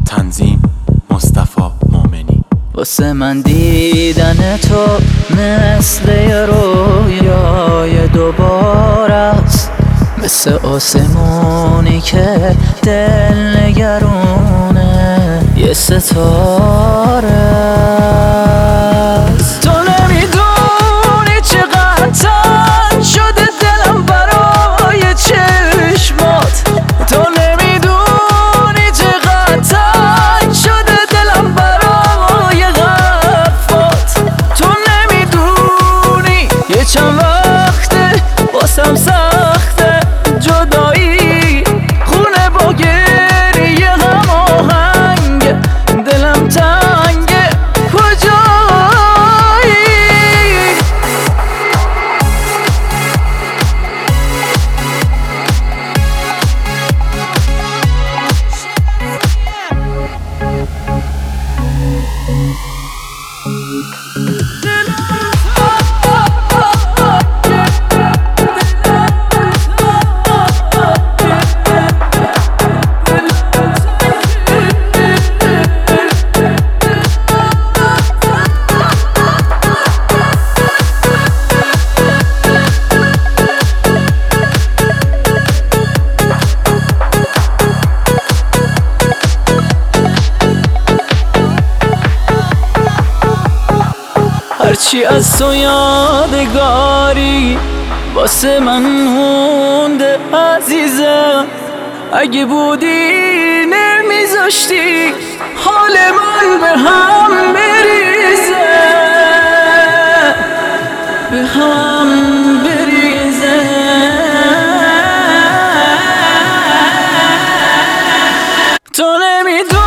تنظیم مصطفی مومنی. واسه من دیدن تو مثل یه رویای دوباره است، مثل آسمونی که دل نگرونه یه ستاره است. تو نمیدونی چقدر تنگ شده دلم برای چشمات، تو نمیدونی چقدر تنگ شده دلم برای حرفات، تو نمیدونی یه چند وقته واسم سخته جدایی، خونه با گریه هماهنگ، دلم تنگه کجایی؟ هرچی از تو یادگاری واسه من مونده عزیزم، اگه بودی نمیذاشتی حال من به هم بریزه، به هم بریزه. تو نمیدونی